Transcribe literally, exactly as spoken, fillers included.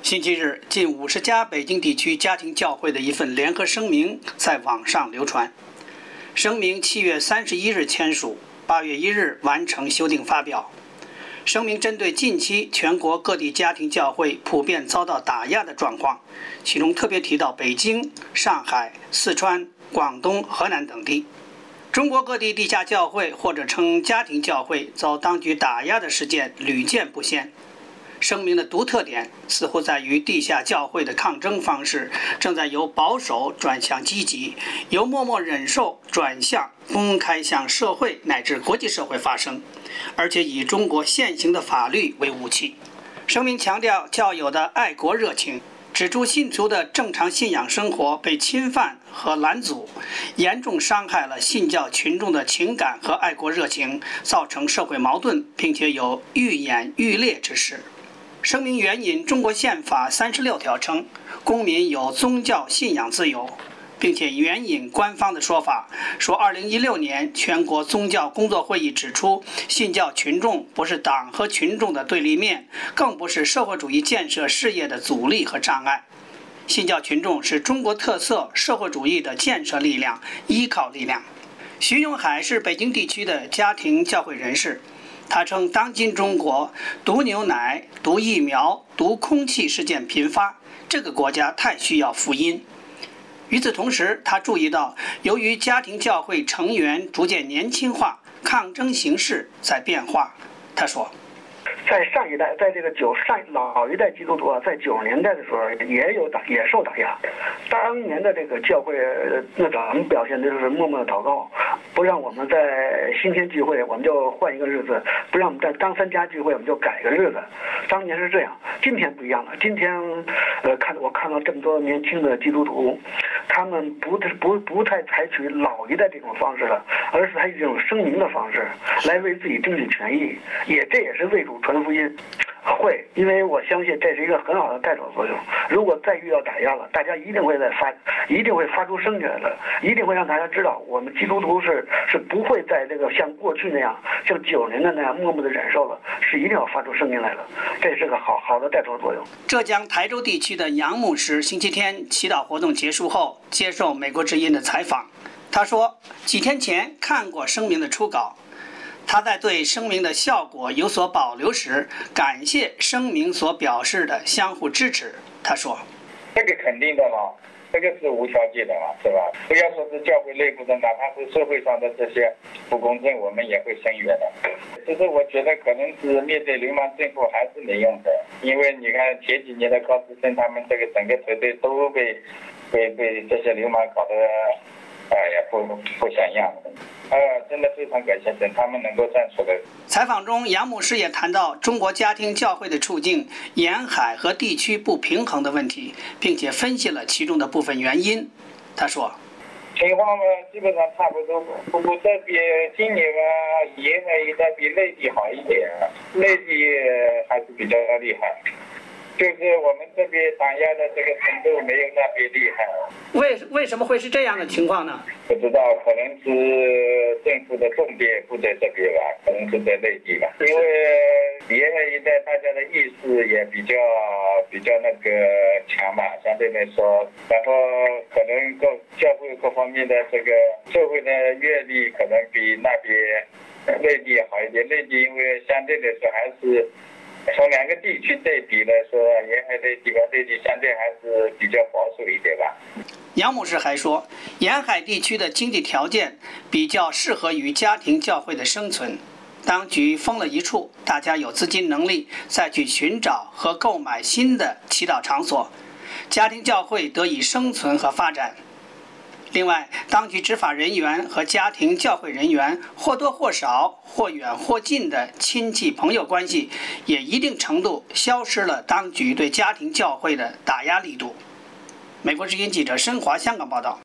星期日，近五十家北京地区家庭教会的一份联合声明在网上流传。声明七月三十一日签署，八月一日完成修订发表。声明针对近期全国各地家庭教会普遍遭到打压的状况，其中特别提到北京、上海、四川、广东、河南等地。中国各地地下教会或者称家庭教会遭当局打压的事件屡见不鲜。声明的独特点似乎在于地下教会的抗争方式正在由保守转向积极，由默默忍受转向公开向社会乃至国际社会发声，而且以中国现行的法律为武器。声明强调教友的爱国热情，指出信徒的正常信仰生活被侵犯和拦阻，严重伤害了信教群众的情感和爱国热情，造成社会矛盾，并且有愈演愈烈之势。声明援引中国宪法三十六条称，公民有宗教信仰自由，并且援引官方的说法，说二零一六年全国宗教工作会议指出，信教群众不是党和群众的对立面，更不是社会主义建设事业的阻力和障碍。信教群众是中国特色社会主义的建设力量、依靠力量。徐永海是北京地区的家庭教会人士。他称，当今中国毒牛奶、毒疫苗、毒空气事件频发，这个国家太需要福音。与此同时，他注意到，由于家庭教会成员逐渐年轻化，抗争形势在变化。他说， 在上一代，在这个九上老一代基督徒啊，在九十年代的时候也有打，也受打压。当年的这个教会那咱们表现的就是默默的祷告，不让我们在新天聚会，我们就换一个日子；不让我们在张三家聚会，我们就改个日子。当年是这样，今天不一样了。今天，呃，看我看到这么多年轻的基督徒，他们不不不太采取老一代这种方式了，而是采取这种声明的方式来为自己争取权益，也这也是为主传福音。会，因为我相信这是一个很好的带头作用。如果再遇到打压了，大家一定会再发，一定会发出声起来的，一定会让大家知道，我们基督徒是是不会在这个像过去那样，像九十年代那样默默的忍受了，是一定要发出声音来的。这是个好好的带头作用。 浙江台州地区的杨牧师星期天祈祷活动结束后接受美国之音的采访，他说，几天前看过声明的初稿。他在对声明的效果有所保留时，感谢声明所表示的相互支持。他说：“ 这个肯定的嘛，这个是无条件的嘛，是吧？不要说是教会内部的，哪怕是社会上的这些不公正，我们也会声援的。其实我觉得可能是面对流氓政府还是没用的，因为你看前几年的高志森他们这个整个团队都被被被这些流氓搞得。”哎呀，不不像样的，呃，真的非常感谢等他们能够站出来。 采访中，杨牧师也谈到中国家庭教会的处境、沿海和地区不平衡的问题，并且分析了其中的部分原因。他说：“ 情况嘛，基本上差不多，不过这边今年嘛，沿海一带比内地好一点，内地还是比较厉害。”就是我们这边打压的这个程度没有那边厉害。 为为什么会是这样的情况呢？ 不知道，可能是政府的重点不在这边吧，可能是在内地吧。因为沿海一带大家的意识也比较比较那个强嘛，相对来说，然后可能各教会各方面的这个社会的阅历可能比那边内地好一点。内地因为相对来说还是。从两个地区对比来说，沿海内地和内地相对还是比较保守一点吧。 杨牧师还说，沿海地区的经济条件比较适合于家庭教会的生存。当局封了一处，大家有资金能力再去寻找和购买新的祈祷场所，家庭教会得以生存和发展。另外，当局执法人员和家庭教会人员或多或少、或远或近的亲戚朋友关系，也一定程度消失了当局对家庭教会的打压力度。美国之音记者申华香港报道。